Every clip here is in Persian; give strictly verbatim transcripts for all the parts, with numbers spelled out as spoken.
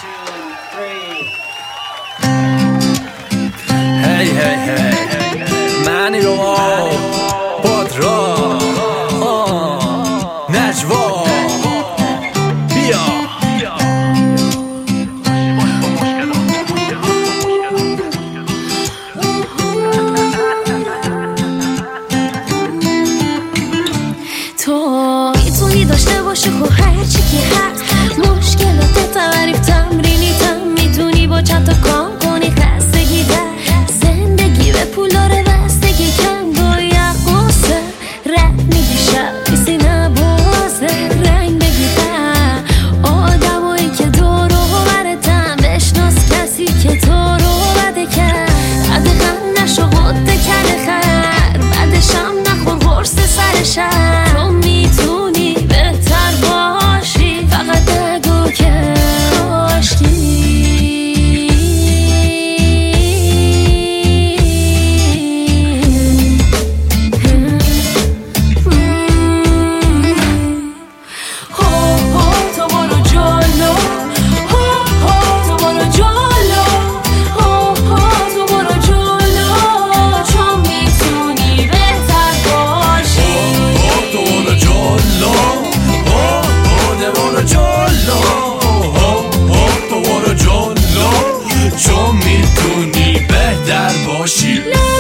Hey hey hey معنی رو پادرا نجوا بیا تو میتونی داشته باشی خب هر چی که هست مشکلات تعریف تمرینی تم میتونی با چند تا کام کنی خستگی در زندگی به پولاره بستگی کم باید قصه رد میگی شب کسی نبازه رنگ بگی در آدمایی که دور و برتن بشناس کسی که تو رو بده کرد بده غم نشو غده کل خر بعدشم نخور غرص سر شر تو میتونی بهتر باشی فقط نگو که کاشکی چون میتونی بهتر باشی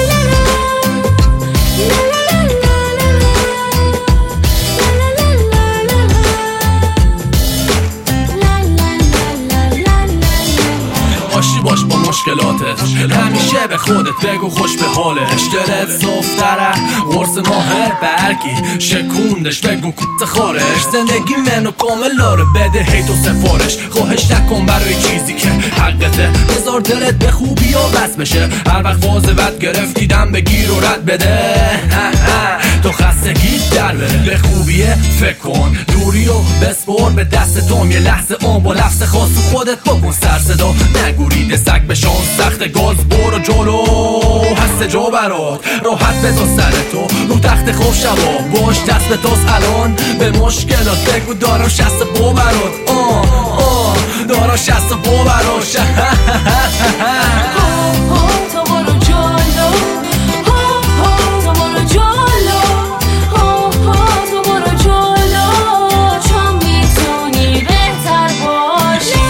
آشتی باش با مشکلاتت همیشه به خودت بگو خوش به حالش دلت صفتره غرص ماهر برگی شکوندش بگو کت خارش زندگی منو کامل داره بده هی تو سفارش خواهش نکن برای چیزی که حقته بذار دلت به خوبی و بس بشه هر وقت واظبت گرفتی دم بگیر و رد بده تو خستگی در بره به خوبیه فکر کن دوری و بسپر به دست توم یه لحظه اون با لفظ خاص خودت بکن سر صدا نگورید سگ به شان سخت گاز برو جلو هست جا برات راحت بذار سر تو رو تخت خوب شبا باش دست به تاس الان به مشکلات بگو دارم شست بو برات آه آه دارم شست بو برات تو برو جلو تو برو جلو تو برو جلو چون میتونی بهتر باشی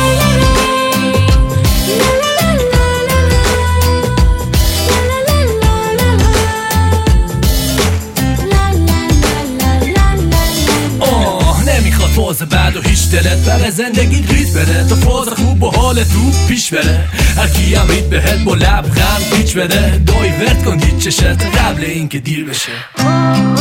فاز بعد و هیچ دلت بره زندگی ریت بده تو فاز خوب با حالت رو پیش بره هر کی هم ریت بهت با لبخند پیچ بده دایورت کن هیچ چشت قبل این که دیر بشه